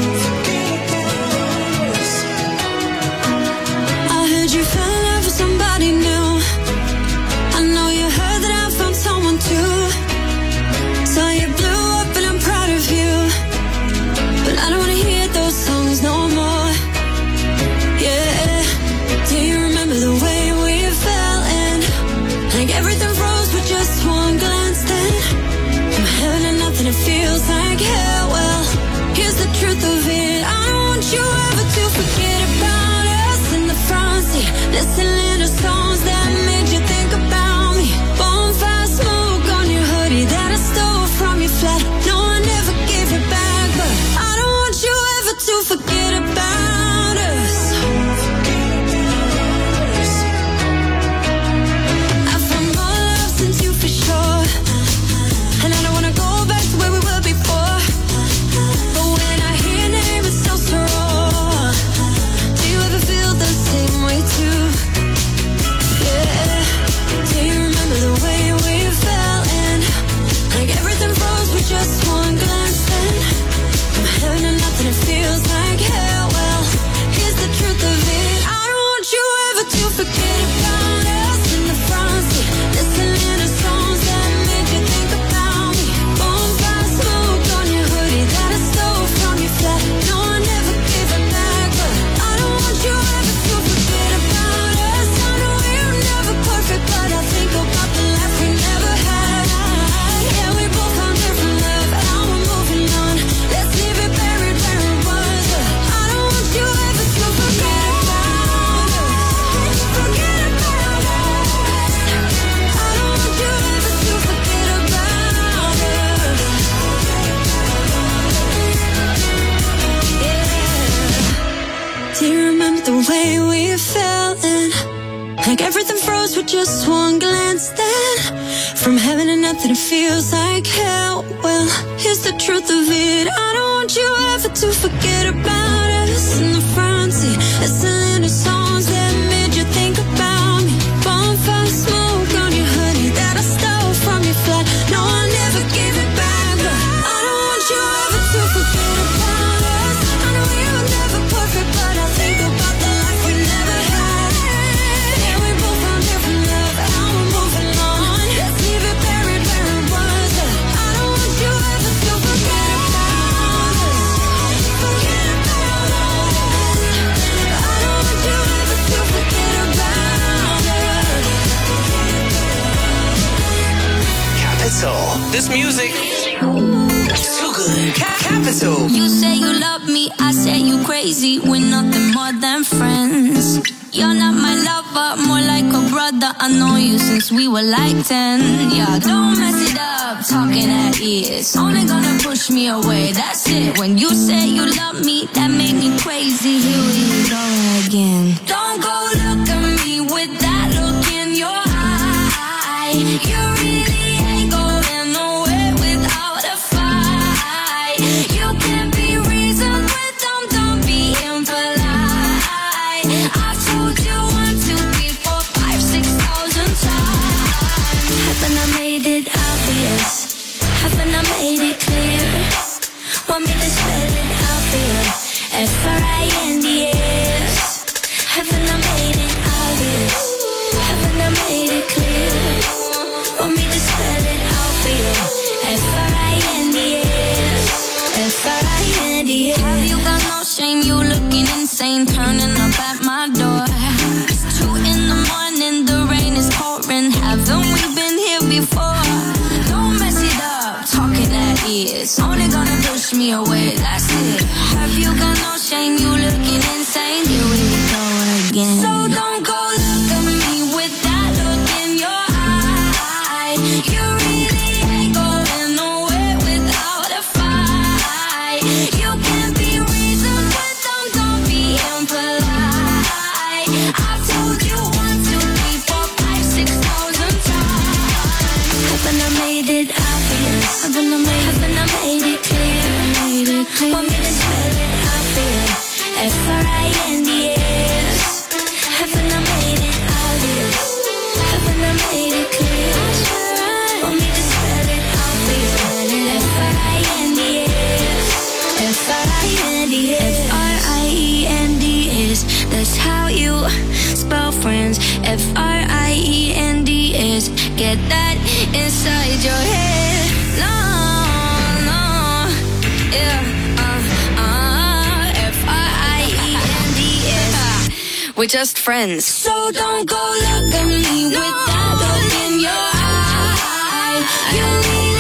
I heard you fell in love with somebody new. I know you heard that I found someone too. So you blew up and I'm proud of you. But I don't wanna hear those songs no more. Yeah. Do you remember the way we fell in? Like everything froze with just one glance then. I'm having a nothing, it feels like hell. Well, here's the truth of it. I don't want you ever to forget about us in the front seat. Listening to songs that made you think about me. Bonfire smoke on your hoodie that I stole from your flat. No, I never gave it back, but I don't want you ever to forget about us. I found more love since you for sure, and I don't wanna go back to where we were before. But when I hear your name, it sounds so raw. Do you ever feel the same way too? Yeah. Do you remember the way we fell in? Like everything froze with just one glance then. I'm having a nothing, it feels like hell. Well, here's the truth of it. I don't want you ever to forget about us in the front seat. Listening to songs that made you think about me. Bonfire smoke on your hoodie that I stole from your flat. No, I never gave it back, but I don't want you ever to forget about us. I know we're never perfect, but I think about the life we never had. Yeah, we both found different love, and now we're moving on. Let's leave it buried where it was. I don't want you ever to forget about us. Forget about us. I don't want you ever to forget about us. Yeah. Do you remember the way we fell in? Like everything froze with just one glance then. From heaven to nothing, it feels like hell. Well, here's the truth of it. I don't want you ever to forget about us in the front seat. Listening to songs that made you think about me. Bonfire smoke on your hoodie that I stole from your flat. No, I never gave it back, but I don't want you ever to forget about us. I know we were never perfect, but I think about the life we never had. Yeah, we both found different love, and now we're moving on. Let's leave it buried where it was. I don't want you ever to forget about us. Forget about us. I don't want you ever to forget about us. Capital. This music. So good. Ca- Capital. You say you love me, I say you crazy. We're nothing more than friends. You're not my lover, more like a brother. I know you since we were like ten. Yeah, don't mess it up, talking at ears. Only gonna push me away, that's it. When you say you love me, that made me crazy. Here we go again. Don't go look at me with that look in your eye. You really ain't going nowhere without a fight. You can't be reasoned with them, don't be impolite. I've told you one, two, three, four, five, six thousand times. Haven't I made it obvious? Haven't I made it clear? Want me to spell it out for you? F R I N D S. Haven't I made it obvious? Haven't I made it clear? Want me to spell it out for you? F R I N D S. F R I N D S. Have you got no shame? You looking insane, turning up at my door. It's two in the morning, the rain is pouring. Haven't we been here before? Don't mess it up, talking at ears. Only gonna push me away, that's it. Have you got no shame? You looking insane? Here we go again. We're just friends. So don't go look at me with that look in your eye. You need